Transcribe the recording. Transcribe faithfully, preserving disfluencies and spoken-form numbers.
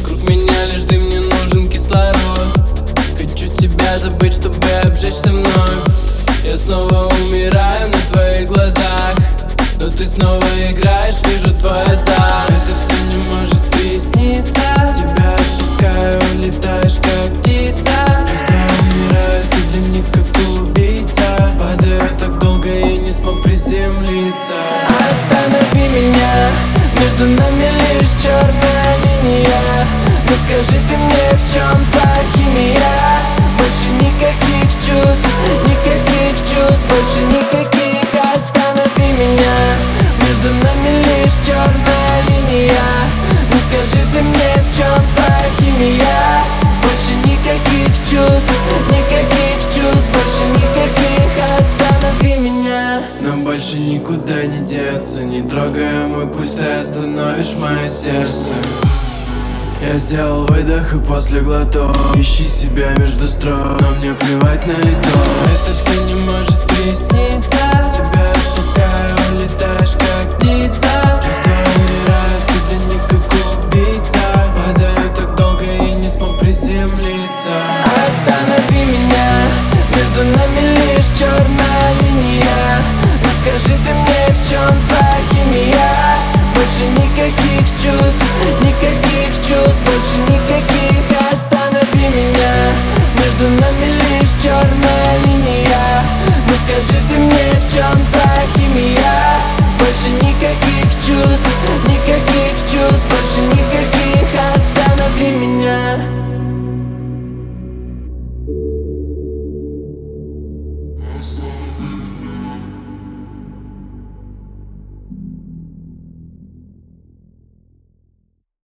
Вокруг меня лишь дым, мне нужен кислород. Хочу тебя забыть, чтобы обжечься мной. Я снова умираю на твоих глазах, но ты снова играешь, вижу твой азарт. Это все не может присниться. Тебя отпускаю, улетаешь как птица. Чувства умирают, ты для них как убийца. Падаю так долго и не смог приземлиться. Останови меня, между нами лишь черная линия. Ну скажи ты мне, в чем твоя химия? Больше никаких чувств, никаких чувств, больше никаких. Останови меня, между нами лишь черная линия. Ну скажи ты мне, в чем твоя химия? Больше никаких чувств, никаких чувств, больше никаких. Останови меня. Нам больше никуда не деться. Не трогая мой пульс, ты остановишь мое сердце. Я сделал выдох и после глоток. Ищи себя между строк, но мне плевать на итог. Это все не может присниться. Тебя отпускаю, улетаешь как птица. Чувства умирают, ты для них как убийца. Падаю так долго и не смог приземлиться. Останови меня, между нами лишь черная линия. Ну скажи ты мне, в чем твоя химия? Больше никаких чувств, никаких чувств, больше никаких. Останови меня, между нами лишь черная линия. Ну скажи ты мне, в чем твоя химия? Больше никаких чувств, никаких